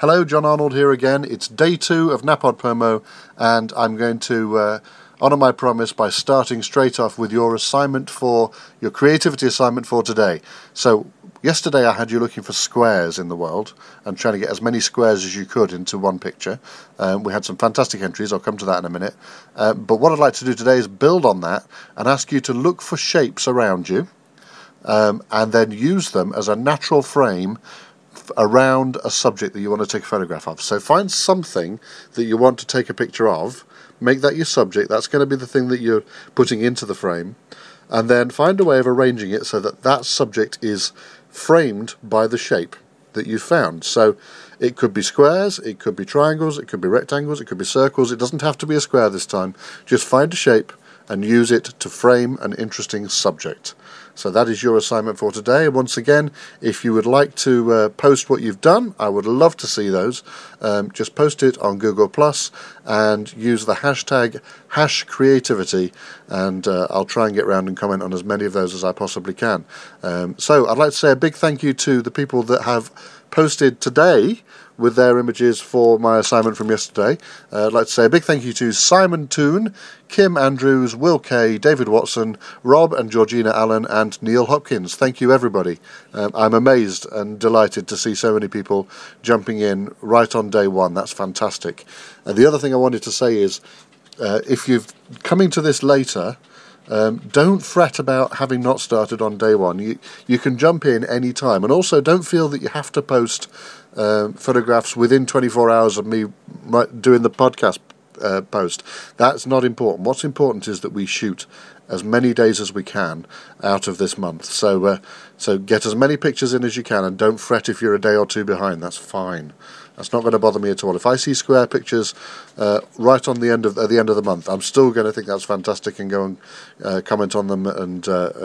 Hello, John Arnold here again. It's day 2 of NaPodPoMo, and I'm going to honour my promise by starting straight off with your creativity assignment for today. So, yesterday I had you looking for squares in the world and trying to get as many squares as you could into one picture. We had some fantastic entries. I'll come to that in a minute. But what I'd like to do today is build on that and ask you to look for shapes around you and then use them as a natural frame around a subject that you want to take a photograph of. So find something that you want to take a picture of, make that your subject, that's going to be the thing that you're putting into the frame, and then find a way of arranging it so that that subject is framed by the shape that you found. So it could be squares, it could be triangles, it could be rectangles, it could be circles. It doesn't have to be a square this time. Just find a shape and use it to frame an interesting subject. So that is your assignment for today. Once again, if you would like to post what you've done, I would love to see those. Just post it on Google Plus and use the hashtag #creativity, and I'll try and get around and comment on as many of those as I possibly can. So I'd like to say a big thank you to the people that have posted today with their images for my assignment from yesterday. I'd like to say a big thank you to Simon Toon, Kim Andrews, Will Kay, David Watson, Rob and Georgina Allen, and Neil Hopkins. Thank you, everybody. I'm amazed and delighted to see so many people jumping in right on day one. That's fantastic. And the other thing I wanted to say is, if you're coming to this later, don't fret about having not started on day one. You can jump in any time, and also don't feel that you have to post photographs within 24 hours of me doing the podcast post. That's not important. What's important is that we shoot as many days as we can out of this month. So get as many pictures in as you can, and don't fret if you're a day or two behind. That's fine. That's not going to bother me at all. If I see square pictures right on at the end of the month, I'm still going to think that's fantastic and go and comment on them and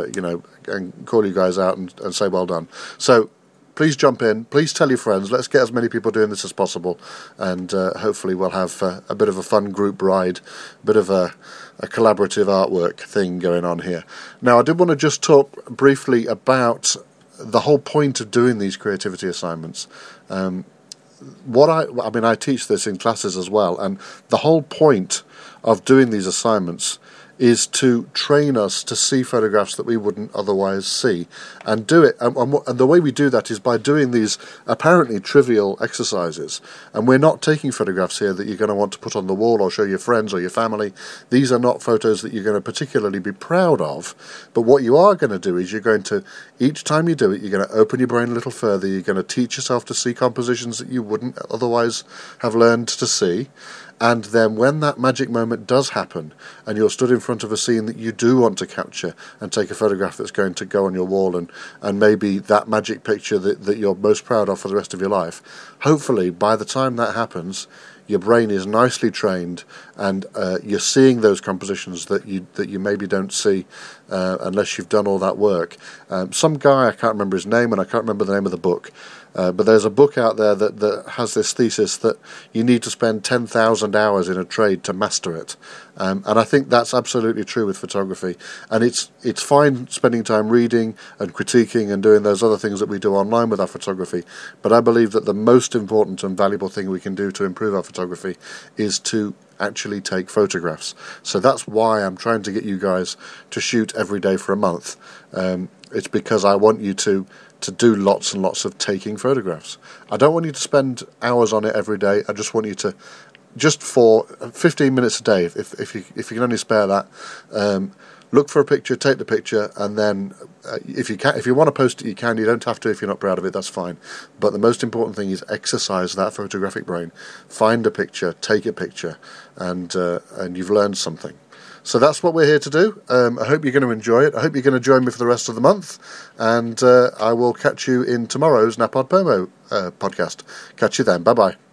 and call you guys out and say well done. So please jump in. Please tell your friends. Let's get as many people doing this as possible, and hopefully we'll have a bit of a fun group ride, a bit of a collaborative artwork thing going on here. Now, I did want to just talk briefly about the whole point of doing these creativity assignments. I teach this in classes as well, and the whole point of doing these assignments is to train us to see photographs that we wouldn't otherwise see, and do it. And the way we do that is by doing these apparently trivial exercises. And we're not taking photographs here that you're going to want to put on the wall or show your friends or your family. These are not photos that you're going to particularly be proud of. But what you are going to do is you're going to, each time you do it, you're going to open your brain a little further. You're going to teach yourself to see compositions that you wouldn't otherwise have learned to see. And then when that magic moment does happen and you're stood in front of a scene that you do want to capture and take a photograph that's going to go on your wall and maybe that magic picture that you're most proud of for the rest of your life, hopefully by the time that happens, your brain is nicely trained and you're seeing those compositions that you maybe don't see unless you've done all that work. Some guy, I can't remember his name and I can't remember the name of the book, but there's a book out there that has this thesis that you need to spend 10,000 hours in a trade to master it. And I think that's absolutely true with photography. And it's fine spending time reading and critiquing and doing those other things that we do online with our photography. But I believe that the most important and valuable thing we can do to improve our photography is to actually take photographs. So that's why I'm trying to get you guys to shoot every day for a month. It's because I want you to do lots and lots of taking photographs. I don't want you to spend hours on it every day. I just want you to, just for 15 minutes a day, if you can only spare that, look for a picture, take the picture, and then if you want to post it, you can. You don't have to if you're not proud of it. That's fine. But the most important thing is exercise that photographic brain. Find a picture, take a picture, and you've learned something. So that's what we're here to do. I hope you're going to enjoy it. I hope you're going to join me for the rest of the month. And I will catch you in tomorrow's NaPodPoMo podcast. Catch you then. Bye-bye.